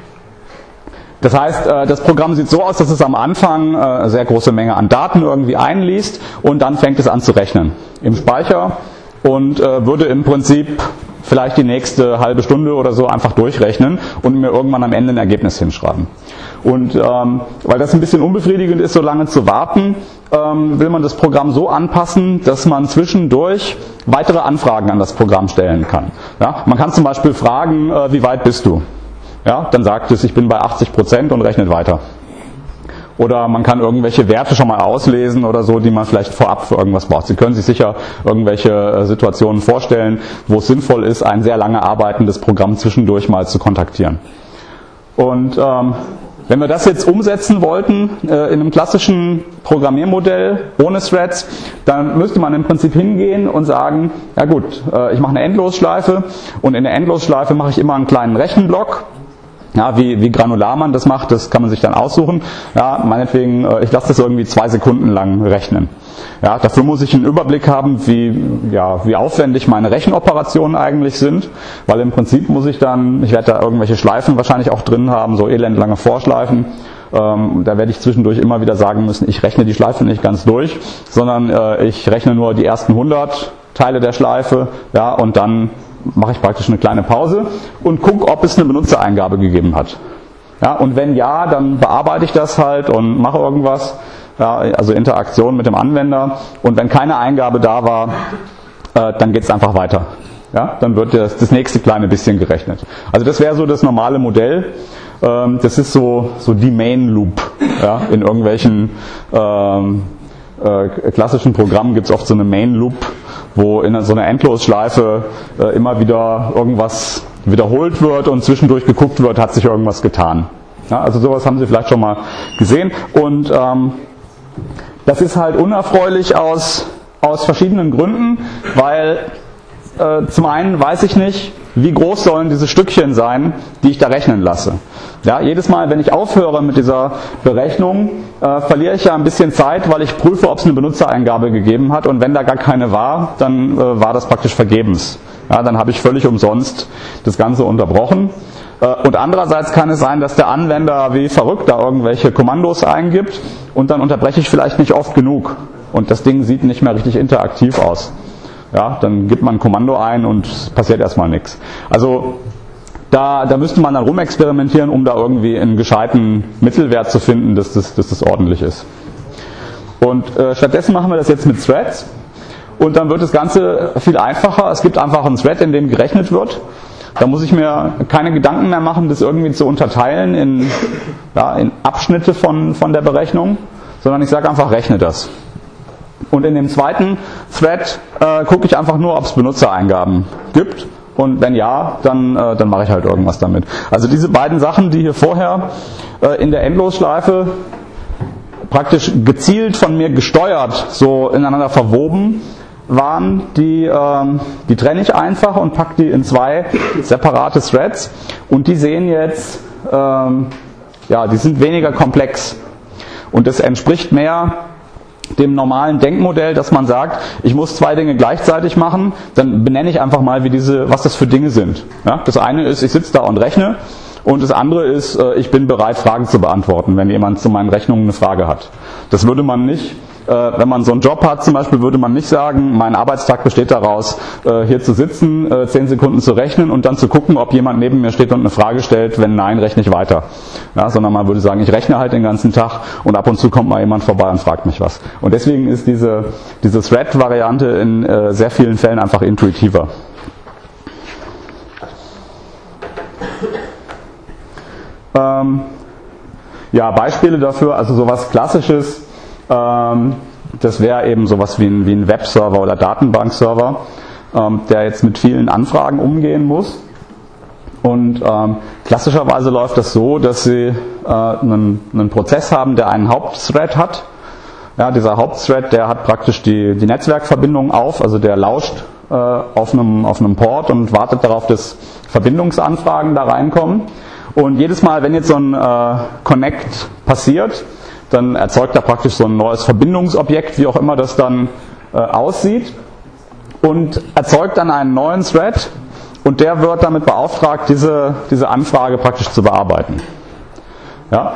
das heißt, das Programm sieht so aus, dass es am Anfang eine sehr große Menge an Daten irgendwie einliest und dann fängt es an zu rechnen im Speicher und würde im Prinzip vielleicht die nächste halbe Stunde oder so einfach durchrechnen und mir irgendwann am Ende ein Ergebnis hinschreiben. Und ähm, weil das ein bisschen unbefriedigend ist, so lange zu warten, ähm, will man das Programm so anpassen, dass man zwischendurch weitere Anfragen an das Programm stellen kann. Ja, man kann zum Beispiel fragen, äh, wie weit bist du? Ja, dann sagt es, ich bin bei achtzig Prozent und rechnet weiter. Oder man kann irgendwelche Werte schon mal auslesen oder so, die man vielleicht vorab für irgendwas braucht. Sie können sich sicher irgendwelche Situationen vorstellen, wo es sinnvoll ist, ein sehr lange arbeitendes Programm zwischendurch mal zu kontaktieren. Und ähm, wenn wir das jetzt umsetzen wollten äh, in einem klassischen Programmiermodell ohne Threads, dann müsste man im Prinzip hingehen und sagen, ja gut, äh, ich mache eine Endlosschleife und in der Endlosschleife mache ich immer einen kleinen Rechenblock. Ja, wie, wie granular man das macht, das kann man sich dann aussuchen. Ja, meinetwegen, ich lasse das irgendwie zwei Sekunden lang rechnen. Ja, dafür muss ich einen Überblick haben, wie, ja, wie aufwendig meine Rechenoperationen eigentlich sind, weil im Prinzip muss ich dann, ich werde da irgendwelche Schleifen wahrscheinlich auch drin haben, so elendlange Vorschleifen. Ähm, da werde ich zwischendurch immer wieder sagen müssen, ich rechne die Schleife nicht ganz durch, sondern äh, ich rechne nur die ersten hundert Teile der Schleife, ja, und dann mache ich praktisch eine kleine Pause und gucke, ob es eine Benutzereingabe gegeben hat. Ja, und wenn ja, dann bearbeite ich das halt und mache irgendwas, ja, also Interaktion mit dem Anwender. Und wenn keine Eingabe da war, äh, dann geht es einfach weiter. Ja, dann wird das, das nächste kleine bisschen gerechnet. Also das wäre so das normale Modell. Ähm, das ist so, so die Main Loop. Ja, in irgendwelchen ähm, äh, klassischen Programmen gibt es oft so eine Main Loop, wo in so einer Endlosschleife äh, immer wieder irgendwas wiederholt wird und zwischendurch geguckt wird, hat sich irgendwas getan. Ja, also sowas haben Sie vielleicht schon mal gesehen. Und ähm, das ist halt unerfreulich aus, aus verschiedenen Gründen, weil äh, zum einen weiß ich nicht, wie groß sollen diese Stückchen sein, die ich da rechnen lasse. Ja, jedes Mal, wenn ich aufhöre mit dieser Berechnung, äh, verliere ich ja ein bisschen Zeit, weil ich prüfe, ob es eine Benutzereingabe gegeben hat, und wenn da gar keine war, dann äh, war das praktisch vergebens. Ja, dann habe ich völlig umsonst das Ganze unterbrochen. Äh, und andererseits kann es sein, dass der Anwender wie verrückt da irgendwelche Kommandos eingibt und dann unterbreche ich vielleicht nicht oft genug und das Ding sieht nicht mehr richtig interaktiv aus. Ja, dann gibt man ein Kommando ein und es passiert erstmal nichts. Also Da, da müsste man dann rumexperimentieren, um da irgendwie einen gescheiten Mittelwert zu finden, dass das, dass das ordentlich ist. Und äh, stattdessen machen wir das jetzt mit Threads. Und dann wird das Ganze viel einfacher. Es gibt einfach einen Thread, in dem gerechnet wird. Da muss ich mir keine Gedanken mehr machen, das irgendwie zu unterteilen in, ja, in Abschnitte von, von der Berechnung, sondern ich sage einfach, rechne das. Und in dem zweiten Thread äh, gucke ich einfach nur, ob es Benutzereingaben gibt. Und wenn ja, dann, äh, dann mache ich halt irgendwas damit. Also diese beiden Sachen, die hier vorher äh, in der Endlosschleife praktisch gezielt von mir gesteuert, so ineinander verwoben waren, die, äh, die trenne ich einfach und packe die in zwei separate Threads. Und die sehen jetzt, äh, ja, die sind weniger komplex. Und das entspricht mehr dem normalen Denkmodell, dass man sagt, ich muss zwei Dinge gleichzeitig machen, dann benenne ich einfach mal, wie diese, was das für Dinge sind. Ja, das eine ist, ich sitze da und rechne, und das andere ist, ich bin bereit, Fragen zu beantworten, wenn jemand zu meinen Rechnungen eine Frage hat. Das würde man nicht Äh, wenn man so einen Job hat zum Beispiel, würde man nicht sagen, mein Arbeitstag besteht daraus, äh, hier zu sitzen, äh, zehn Sekunden zu rechnen und dann zu gucken, ob jemand neben mir steht und eine Frage stellt. Wenn nein, rechne ich weiter. Ja, sondern man würde sagen, ich rechne halt den ganzen Tag und ab und zu kommt mal jemand vorbei und fragt mich was. Und deswegen ist diese, diese Thread-Variante in äh, sehr vielen Fällen einfach intuitiver. Ähm, ja, Beispiele dafür, also sowas Klassisches, ähm, das wäre eben sowas wie ein, wie ein Webserver oder Datenbankserver, ähm, der jetzt mit vielen Anfragen umgehen muss. Und ähm, klassischerweise läuft das so, dass Sie äh, einen, einen Prozess haben, der einen Hauptthread hat. Ja, dieser Hauptthread, der hat praktisch die, die Netzwerkverbindung auf, also der lauscht äh, auf, einem, auf einem Port und wartet darauf, dass Verbindungsanfragen da reinkommen. Und jedes Mal, wenn jetzt so ein äh, Connect passiert, dann erzeugt er praktisch so ein neues Verbindungsobjekt, wie auch immer das dann äh, aussieht, und erzeugt dann einen neuen Thread, und der wird damit beauftragt, diese, diese Anfrage praktisch zu bearbeiten. Ja?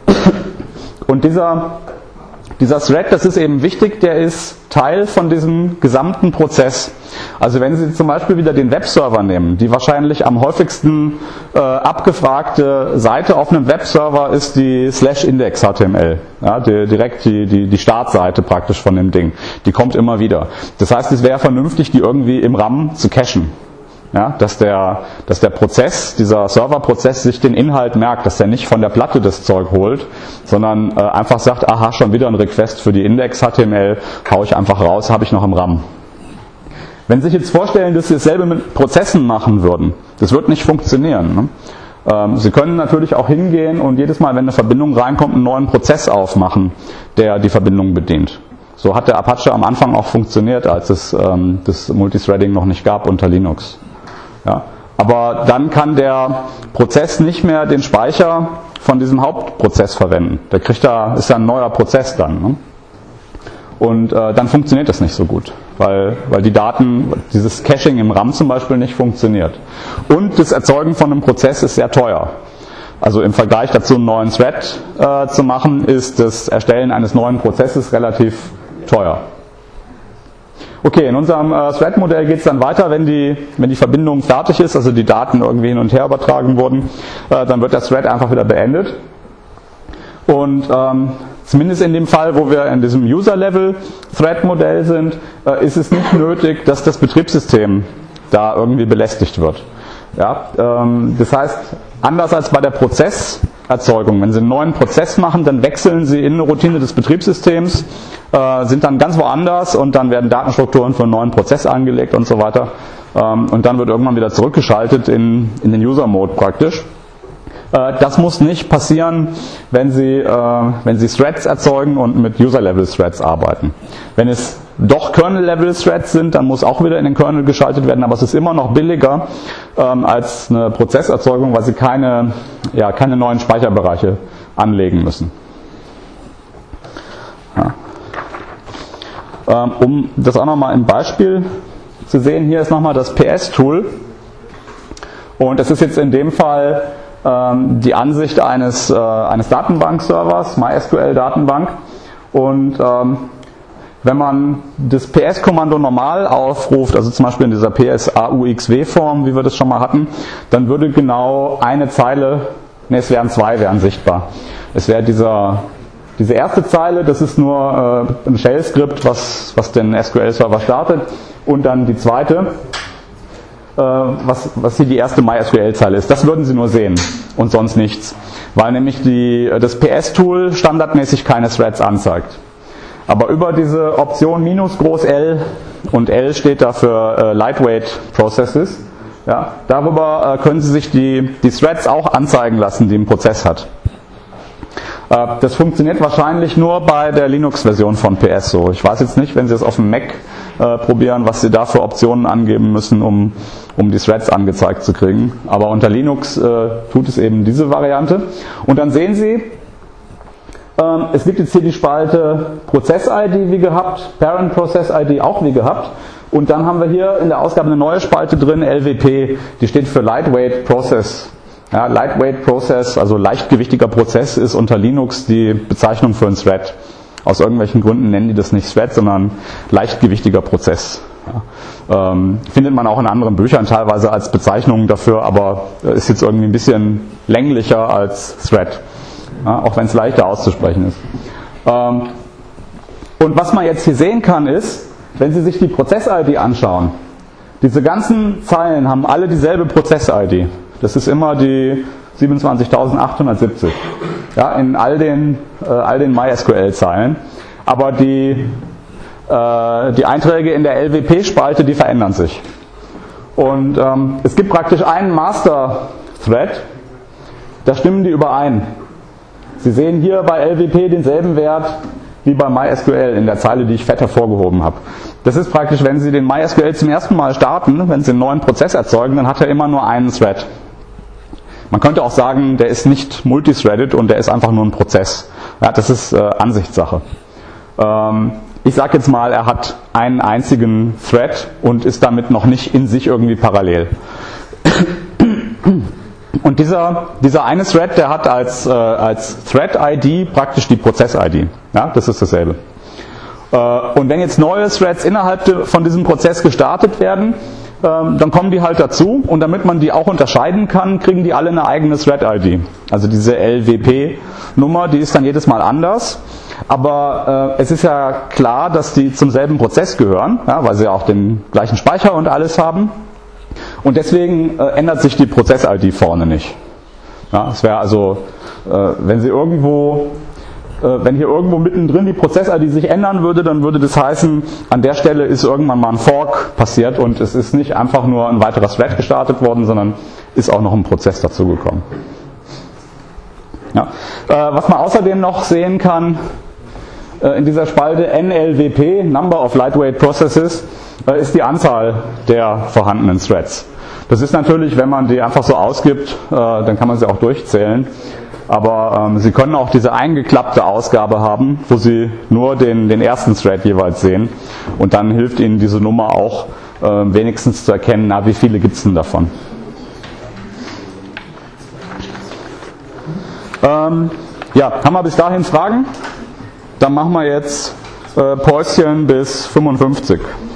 Und dieser, dieser Thread, das ist eben wichtig, der ist Teil von diesem gesamten Prozess. Also wenn Sie zum Beispiel wieder den Webserver nehmen, die wahrscheinlich am häufigsten äh, abgefragte Seite auf einem Webserver ist die slash index H T M L. Ja, die, direkt die, die, die Startseite praktisch von dem Ding. Die kommt immer wieder. Das heißt, es wäre vernünftig, die irgendwie im RAM zu cachen. Ja, dass der, dass der Prozess, dieser Serverprozess sich den Inhalt merkt, dass der nicht von der Platte das Zeug holt, sondern äh, einfach sagt, aha, schon wieder ein Request für die Index H T M L, hau ich einfach raus, habe ich noch im RAM. Wenn Sie sich jetzt vorstellen, dass Sie dasselbe mit Prozessen machen würden, das wird nicht funktionieren. Ne? Ähm, Sie können natürlich auch hingehen und jedes Mal, wenn eine Verbindung reinkommt, einen neuen Prozess aufmachen, der die Verbindung bedient. So hat der Apache am Anfang auch funktioniert, als es ähm, das Multithreading noch nicht gab unter Linux. Ja, aber dann kann der Prozess nicht mehr den Speicher von diesem Hauptprozess verwenden. Der kriegt da, ist ja ein neuer Prozess dann. Ne? Und äh, dann funktioniert das nicht so gut, weil, weil die Daten, dieses Caching im RAM zum Beispiel nicht funktioniert. Und das Erzeugen von einem Prozess ist sehr teuer. Also im Vergleich dazu, einen neuen Thread äh, zu machen, ist das Erstellen eines neuen Prozesses relativ teuer. Okay, in unserem äh, Thread-Modell geht es dann weiter, wenn die, wenn die Verbindung fertig ist, also die Daten irgendwie hin und her übertragen wurden, äh, dann wird der Thread einfach wieder beendet. Und ähm, zumindest in dem Fall, wo wir in diesem User-Level-Thread-Modell sind, äh, ist es nicht nötig, dass das Betriebssystem da irgendwie belästigt wird. Ja, ähm, das heißt, anders als bei der Prozesserzeugung, wenn Sie einen neuen Prozess machen, dann wechseln Sie in eine Routine des Betriebssystems, äh, sind dann ganz woanders und dann werden Datenstrukturen für einen neuen Prozess angelegt und so weiter. Ähm, und dann wird irgendwann wieder zurückgeschaltet in, in den User-Mode praktisch. Äh, das muss nicht passieren, wenn Sie, äh, wenn Sie Threads erzeugen und mit User-Level-Threads arbeiten. Wenn es doch Kernel-Level-Threads sind, dann muss auch wieder in den Kernel geschaltet werden, aber es ist immer noch billiger ähm, als eine Prozesserzeugung, weil Sie keine, ja, keine neuen Speicherbereiche anlegen müssen. Ja. Ähm, um das auch nochmal im Beispiel zu sehen, hier ist nochmal das P S-Tool und das ist jetzt in dem Fall ähm, die Ansicht eines, äh, eines Datenbankservers, MySQL-Datenbank, und ähm, wenn man das P S-Kommando normal aufruft, also zum Beispiel in dieser P S A U X W-Form, wie wir das schon mal hatten, dann würde genau eine Zeile, ne, es wären zwei, wären sichtbar. Es wäre dieser, diese erste Zeile, das ist nur äh, ein Shell-Skript, was, was den S Q L-Server startet, und dann die zweite, äh, was, was hier die erste MySQL-Zeile ist. Das würden Sie nur sehen und sonst nichts, weil nämlich die, das P S-Tool standardmäßig keine Threads anzeigt. Aber über diese Option minus groß L, und L steht da für äh, Lightweight Processes, ja, darüber äh, können Sie sich die, die Threads auch anzeigen lassen, die ein Prozess hat. Äh, das funktioniert wahrscheinlich nur bei der Linux-Version von P S so. Ich weiß jetzt nicht, wenn Sie es auf dem Mac äh, probieren, was Sie da für Optionen angeben müssen, um, um die Threads angezeigt zu kriegen. Aber unter Linux äh, tut es eben diese Variante. Und dann sehen Sie, es gibt jetzt hier die Spalte Prozess-I D wie gehabt, Parent Process-I D auch wie gehabt, und dann haben wir hier in der Ausgabe eine neue Spalte drin, L W P, die steht für Lightweight Process. Ja, Lightweight Process, also leichtgewichtiger Prozess, ist unter Linux die Bezeichnung für einen Thread. Aus irgendwelchen Gründen nennen die das nicht Thread, sondern leichtgewichtiger Prozess. Ja. Ähm, findet man auch in anderen Büchern teilweise als Bezeichnungen dafür, aber ist jetzt irgendwie ein bisschen länglicher als Thread, ja, auch wenn es leichter auszusprechen ist. Ähm, und was man jetzt hier sehen kann ist, wenn Sie sich die Prozess-I D anschauen, diese ganzen Zeilen haben alle dieselbe Prozess-I D. Das ist immer die siebenundzwanzigtausendachthundertsiebzig, ja, in all den, äh, all den MySQL-Zeilen. Aber die, äh, die Einträge in der L W P-Spalte, die verändern sich. Und ähm, es gibt praktisch einen Master-Thread, da stimmen die überein. Sie sehen hier bei L W P denselben Wert wie bei MySQL in der Zeile, die ich fett hervorgehoben habe. Das ist praktisch, wenn Sie den MySQL zum ersten Mal starten, wenn Sie einen neuen Prozess erzeugen, dann hat er immer nur einen Thread. Man könnte auch sagen, der ist nicht multithreaded und der ist einfach nur ein Prozess. Ja, das ist äh, Ansichtssache. Ähm, ich sage jetzt mal, er hat einen einzigen Thread und ist damit noch nicht in sich irgendwie parallel. Und dieser, dieser eine Thread, der hat als, äh, als Thread-I D praktisch die Prozess-I D. Ja, das ist dasselbe. Äh, und wenn jetzt neue Threads innerhalb de, von diesem Prozess gestartet werden, dann kommen die halt dazu und damit man die auch unterscheiden kann, kriegen die alle eine eigene Thread-I D. Also diese L W P-Nummer, die ist dann jedes Mal anders. Aber äh, es ist ja klar, dass die zum selben Prozess gehören, ja, weil sie auch den gleichen Speicher und alles haben. Und deswegen äh, ändert sich die Prozess-I D vorne nicht. Ja, es wäre also, äh, wenn sie irgendwo... Wenn hier irgendwo mittendrin die Prozess-I D sich ändern würde, dann würde das heißen, an der Stelle ist irgendwann mal ein Fork passiert und es ist nicht einfach nur ein weiterer Thread gestartet worden, sondern ist auch noch ein Prozess dazugekommen. Ja. Was man außerdem noch sehen kann, in dieser Spalte N L W P, Number of Lightweight Processes, ist die Anzahl der vorhandenen Threads. Das ist natürlich, wenn man die einfach so ausgibt, dann kann man sie auch durchzählen. Aber ähm, Sie können auch diese eingeklappte Ausgabe haben, wo Sie nur den, den ersten Thread jeweils sehen. Und dann hilft Ihnen diese Nummer auch äh, wenigstens zu erkennen, na, wie viele gibt es denn davon. Ähm, ja, haben wir bis dahin Fragen? Dann machen wir jetzt äh, Päuschen bis fünfundfünfzig.